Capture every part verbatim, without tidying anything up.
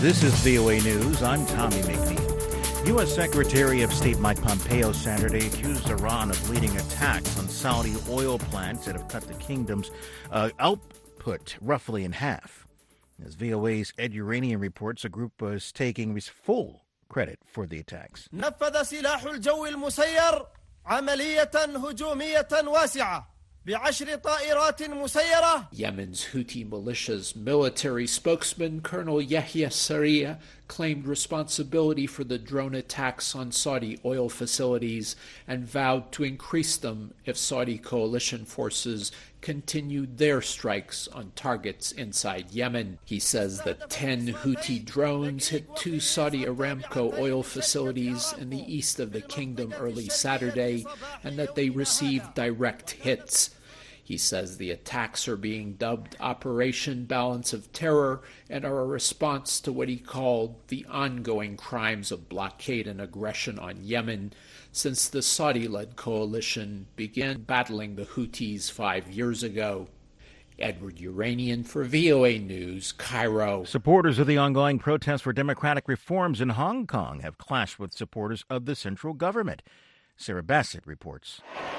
This is V O A News. I'm Tommy McNeil. U S. Secretary of State Mike Pompeo Saturday accused Iran of leading attacks on Saudi oil plants that have cut the kingdom's uh, output roughly in half. As V O A's Ed Uranian reports, the group was taking full credit for the attacks. نفذ سلاح الجو المسير عملية هجومية واسعة بعشر طائرات مسيرة. Yemen's Houthi militia's military spokesman, Colonel Yahya Sarriya, claimed responsibility for the drone attacks on Saudi oil facilities and vowed to increase them if Saudi coalition forces continued their strikes on targets inside Yemen. He says that ten Houthi drones hit two Saudi Aramco oil facilities in the east of the kingdom early Saturday and that they received direct hits. He says the attacks are being dubbed Operation Balance of Terror and are a response to what he called the ongoing crimes of blockade and aggression on Yemen since the Saudi-led coalition began battling the Houthis five years ago. Edward Uranian for V O A News, Cairo. Supporters of the ongoing protests for democratic reforms in Hong Kong have clashed with supporters of the central government. Sarah Bassett reports.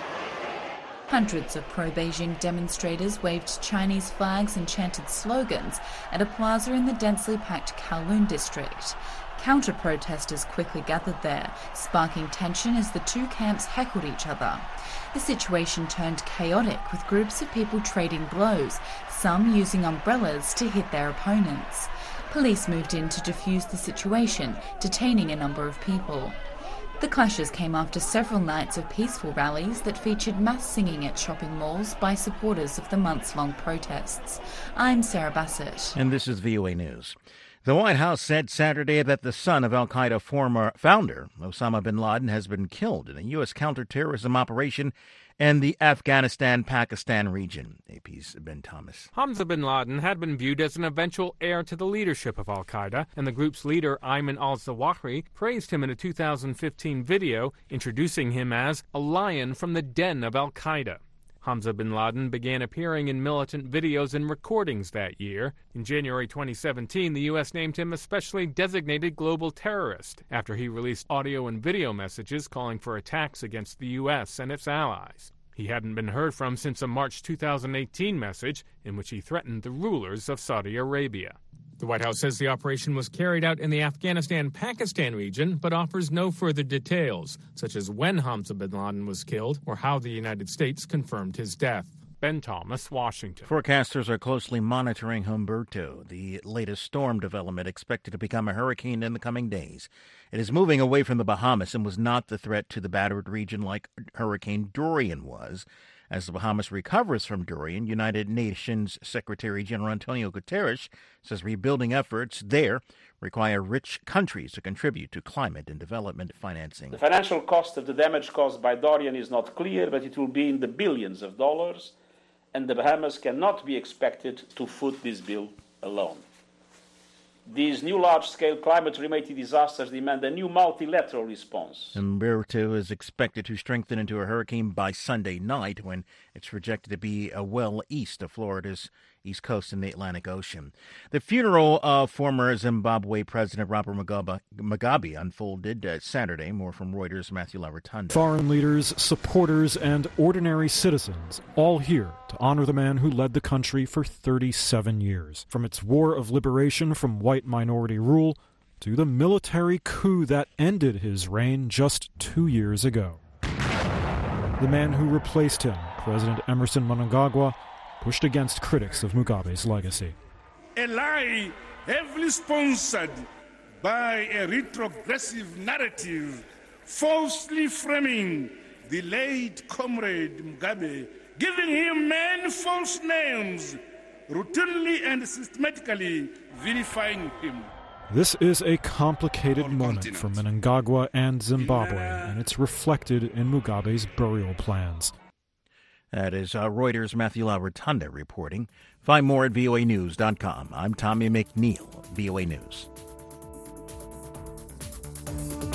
Hundreds of pro-Beijing demonstrators waved Chinese flags and chanted slogans at a plaza in the densely packed Kowloon district. Counter-protesters quickly gathered there, sparking tension as the two camps heckled each other. The situation turned chaotic, with groups of people trading blows, some using umbrellas to hit their opponents. Police moved in to defuse the situation, detaining a number of people. The clashes came after several nights of peaceful rallies that featured mass singing at shopping malls by supporters of the months-long protests. I'm Sarah Bassett. And this is V O A News. The White House said Saturday that the son of al-Qaeda former founder, Osama bin Laden, has been killed in a U S counterterrorism operation in the Afghanistan-Pakistan region. A P's Ben Thomas. Hamza bin Laden had been viewed as an eventual heir to the leadership of al-Qaeda, and the group's leader, Ayman al-Zawahiri, praised him in a two thousand fifteen video, introducing him as a lion from the den of al-Qaeda. Hamza bin Laden began appearing in militant videos and recordings that year. In January twenty seventeen, the U S named him a specially designated global terrorist after he released audio and video messages calling for attacks against the U S and its allies. He hadn't been heard from since a March two thousand eighteen message in which he threatened the rulers of Saudi Arabia. The White House says the operation was carried out in the Afghanistan-Pakistan region, but offers no further details, such as when Hamza bin Laden was killed or how the United States confirmed his death. Ben Thomas, Washington. Forecasters are closely monitoring Humberto, the latest storm development expected to become a hurricane in the coming days. It is moving away from the Bahamas and was not the threat to the battered region like Hurricane Dorian was. As the Bahamas recovers from Dorian, United Nations Secretary General Antonio Guterres says rebuilding efforts there require rich countries to contribute to climate and development financing. The financial cost of the damage caused by Dorian is not clear, but it will be in the billions of dollars, and the Bahamas cannot be expected to foot this bill alone. These new large-scale climate-related disasters demand a new multilateral response. Humberto is expected to strengthen into a hurricane by Sunday night when it's projected to be uh, well east of Florida's east coast in the Atlantic Ocean. The funeral of former Zimbabwe President Robert Mugabe, Mugabe unfolded uh, Saturday. More from Reuters' Matthew LaRotunda. Foreign leaders, supporters, and ordinary citizens all here to honor the man who led the country for thirty-seven years. From its war of liberation from white minority rule to the military coup that ended his reign just two years ago. The man who replaced him, President Emerson Mnangagwa, pushed against critics of Mugabe's legacy. A lie heavily sponsored by a retrogressive narrative, falsely framing the late comrade Mugabe, giving him many false names, routinely and systematically vilifying him. This is a complicated moment for Mnangagwa and Zimbabwe, and it's reflected in Mugabe's burial plans. That is uh, Reuters' Matthew LaRotunda reporting. Find more at V O A news dot com. I'm Tommy McNeil, V O A News.